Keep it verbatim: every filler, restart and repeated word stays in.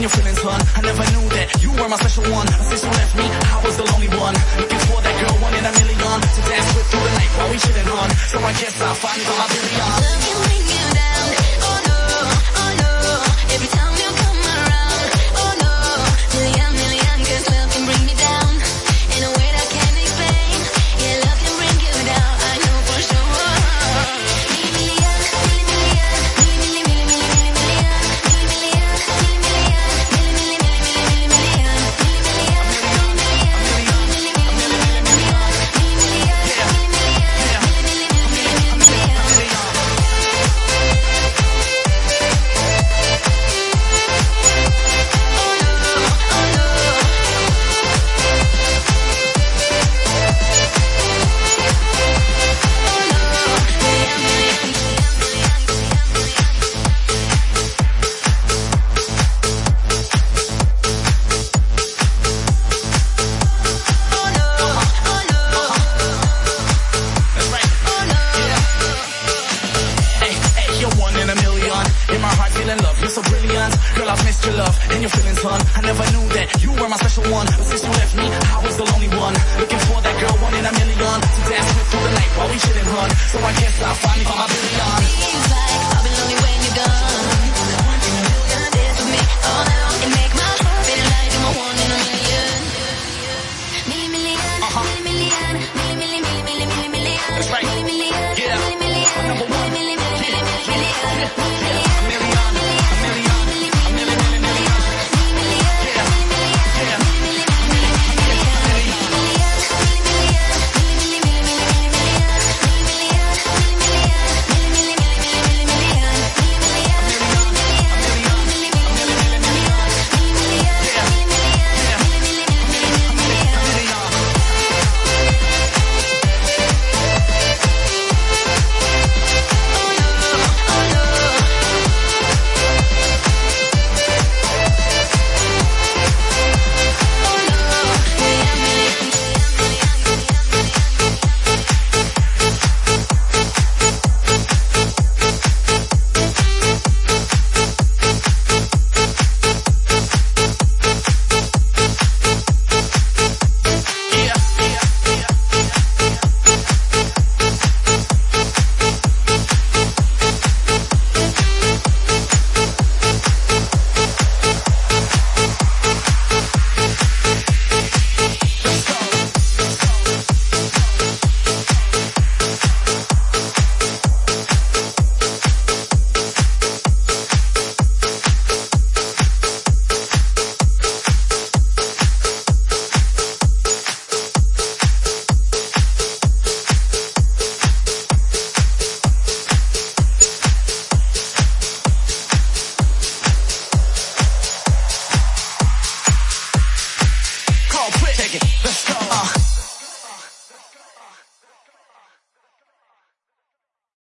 your feelings, hun. I never knew that you were my special one. Since you left me, I was the lonely one. Looking for that girl, one in a million. To dance with through the night while we chillin', hun. So I guess I'll finally got my billion. Love can bring you down. Oh no, oh no. Every time you come around. Oh no, million, million. Cause love can bring me down in a way that I can't explain. Yeah, love can bring you down. I know for sure. Million, million, million, million, million, million, million, million, million, million, million, That's right. Yeah. Number one. Yeah.